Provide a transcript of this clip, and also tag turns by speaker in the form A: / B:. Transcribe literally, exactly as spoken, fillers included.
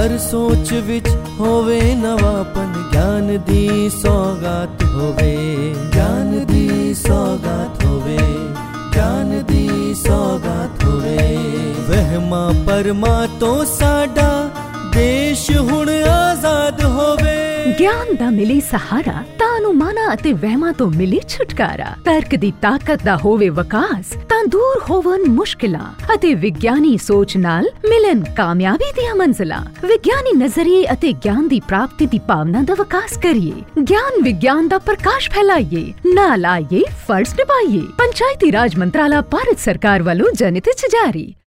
A: हर सोच विच होवे नवापन, ज्ञान दी सौगात होवे, ज्ञान दी सौगात होवे, ज्ञान दी सौगात होवे। वहमा परमा तो साडा देश हुण आजाद होवे।
B: ਗਿਆਨ ਦਾ ਮਿਲੇ ਸਹਾਰਾ ਤਾਂ ਅਨੁਮਾਨਾਂ ਅਤੇ ਵਹਿਮਾਂ ਤੋਂ ਮਿਲੇ ਛੁਟਕਾਰਾ। ਤਰਕ ਦੀ ਤਾਕਤ ਦਾ ਹੋਵੇ ਵਿਕਾਸ ਤਾਂ ਦੂਰ ਹੋਵਨ ਮੁਸ਼ਕਿਲਾਂ ਅਤੇ ਵਿਗਿਆਨੀ ਸੋਚ ਨਾਲ ਮਿਲਣ ਕਾਮਯਾਬੀ ਦੀਆਂ ਮੰਜ਼ਿਲਾਂ। ਵਿਗਿਆਨੀ ਨਜ਼ਰੀਏ ਅਤੇ ਗਿਆਨ ਦੀ ਪ੍ਰਾਪਤੀ ਦੀ ਭਾਵਨਾ ਦਾ ਵਿਕਾਸ ਕਰੀਏ। ਗਿਆਨ ਵਿਗਿਆਨ ਦਾ ਪ੍ਰਕਾਸ਼ ਫੈਲਾਈਏ, ਨਾਲ ਆਈਏ ਫਰਜ਼ ਨਿਭਾਈਏ। ਪੰਚਾਇਤੀ ਰਾਜ ਮੰਤਰਾਲਾ ਭਾਰਤ ਸਰਕਾਰ ਵੱਲੋਂ ਜਨਹਿਤ 'ਚ ਜਾਰੀ।